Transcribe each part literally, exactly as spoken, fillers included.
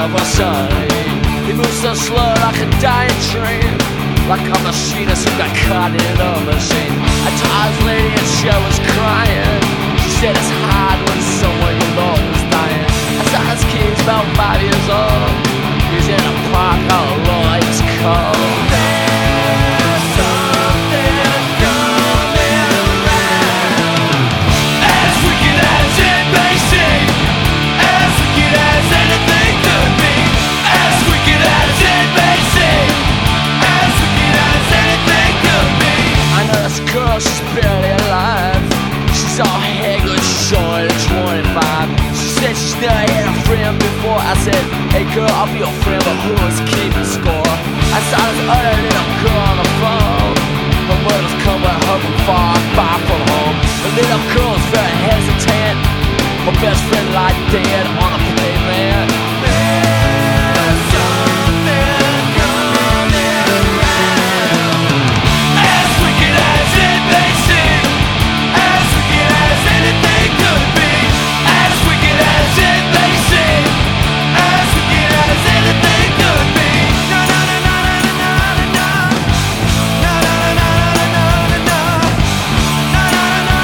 of a sunny. He moves so slow like a dying train, like a machinist who got caught in a machine. I told his lady and she was crying. She said it's hard when someone you love is dying. I saw his kid's about five years old. He's in a park all alone, it's cold. There's something coming around. As wicked as it may seem, as wicked as anything could be, as wicked as it may seem, as wicked as anything could be. I know this girl, she's barely alive. She's all haggard, short at twenty-five. She said she's never had a friend before. I said, hey girl, I'll be your friend, but who is keeping score? I saw this other little girl on the phone. Her mother's come with her from far, far from home. The little girl's very hesitant. Her best friend lied dead on a pavement. There's something coming around. As wicked as it may seem, as wicked as anything could be, as wicked as it may seem, as wicked as anything could be. Na na na na na na na na na na na na na na na na na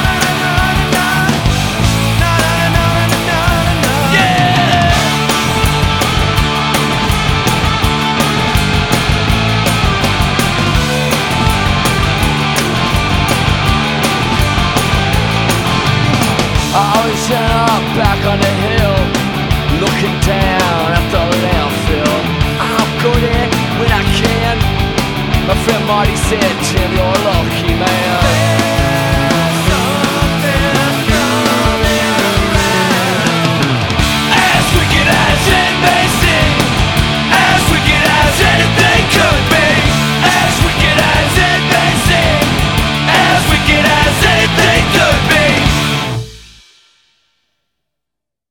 na. Yeah. I always end up back on the hill, looking down at the landfill. I'll go there when I can. My friend Marty said, Tim, you're lucky.